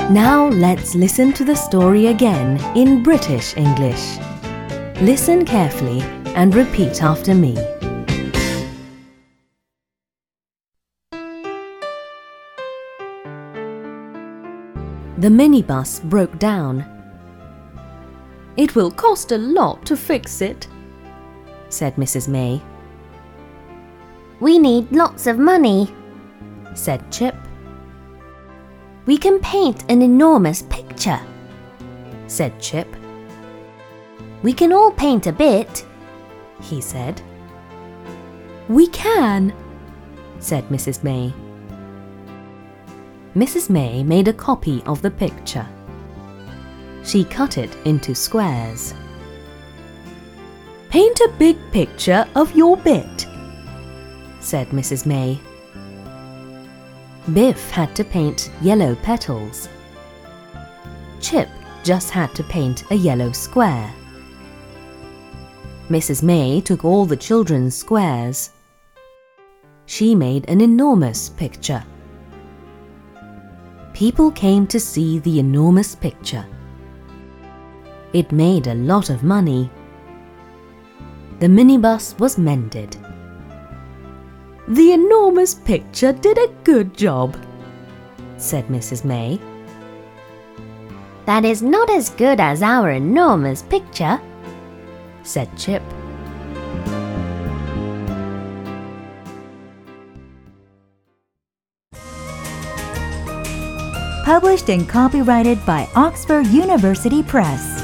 Now let's listen to the story again in British English. Listen carefully and repeat after me. The minibus broke down. "It will cost a lot to fix it," said Mrs. May. "We need lots of money," said Chip. "We can paint an enormous picture," said Chip. "We can all paint a bit," he said. "We can," said Mrs. May. Mrs. May made a copy of the picture. She cut it into squares. "Paint a big picture of your bit," said Mrs. May. Biff had to paint yellow petals. Chip just had to paint a yellow square. Mrs. May took all the children's squares. She made an enormous picture. People came to see the enormous picture. It made a lot of money. The minibus was mended. "The enormous picture did a good job," said Mrs. May. "That is not as good as our enormous picture," said Chip. Published and copyrighted by Oxford University Press.